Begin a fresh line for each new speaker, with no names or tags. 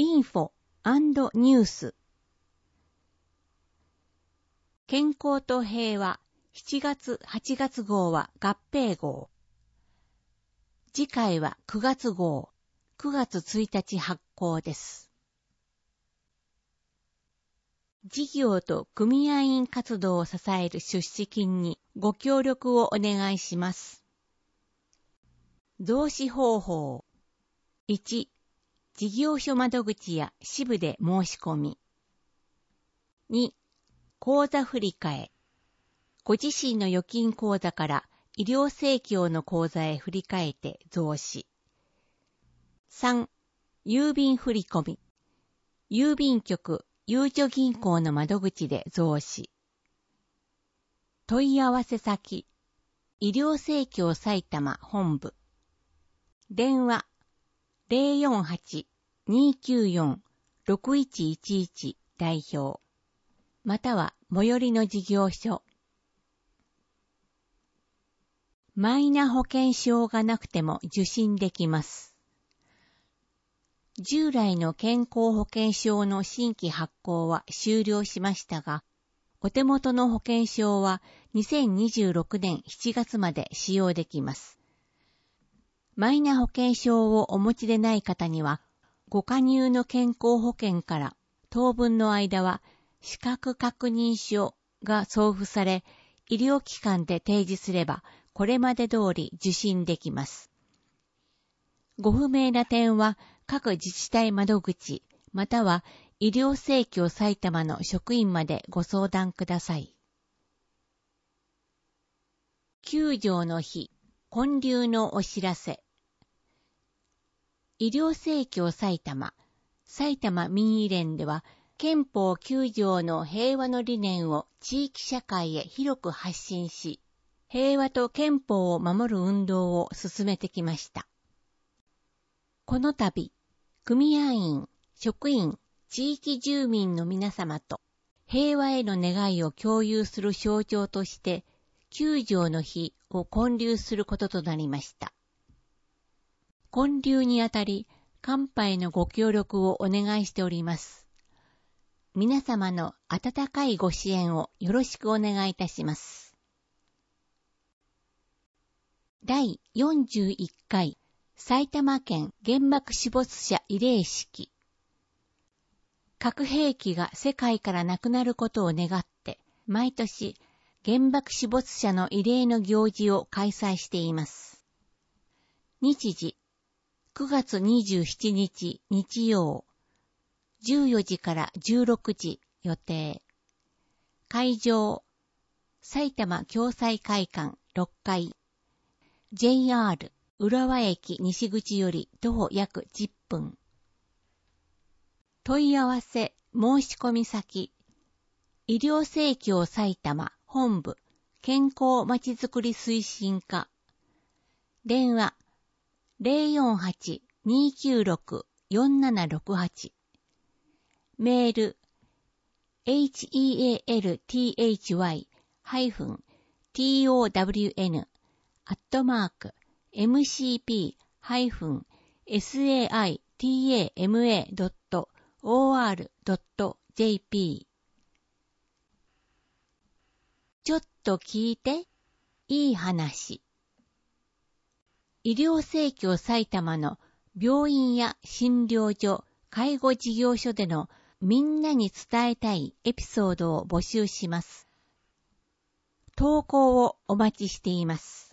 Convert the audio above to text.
インフォ&ニュース。健康と平和7月8月号は合併号。次回は9月号、9月1日発行です。事業と組合員活動を支える出資金にご協力をお願いします。増資方法。1、事業所窓口や支部で申し込み。2、口座振替。ご自身の預金口座から医療生協の口座へ振り替えて増資。3、郵便振込。郵便局、ゆうちょ銀行の窓口で増資。問い合わせ先、医療生協埼玉本部。電話、048-294-6111 代表。または最寄りの事業所。マイナ保険証がなくても受診できます。従来の健康保険証の新規発行は終了しましたが、お手元の保険証は2026年7月まで使用できます。マイナ保険証をお持ちでない方には、ご加入の健康保険から当分の間は資格確認書が送付され、医療機関で提示すればこれまで通り受診できます。ご不明な点は各自治体窓口または医療生協埼玉の職員までご相談ください。9条の日、建立のお知らせ。医療生協埼玉、埼玉民医連では憲法9条の平和の理念を地域社会へ広く発信し、平和と憲法を守る運動を進めてきました。この度、組合員、職員、地域住民の皆様と平和への願いを共有する象徴として9条の日を建立することとなりました。建立にあたり、乾杯のご協力をお願いしております。皆様の温かいご支援をよろしくお願いいたします。第41回埼玉県原爆死没者慰霊式。核兵器が世界からなくなることを願って、毎年原爆死没者の慰霊の行事を開催しています。日時、9月27日日曜、14時から16時予定。会場、埼玉共済会館6階。JR 浦和駅西口より徒歩約10分。問い合わせ申し込み先、医療生協埼玉本部健康まちづくり推進課。電話 048-296-4768。メール healton-ton@mcp-saitama.or.jp。 ちょっと聞いて、いい話。医療生協埼玉の病院や診療所、介護事業所でのみんなに伝えたいエピソードを募集します。投稿をお待ちしています。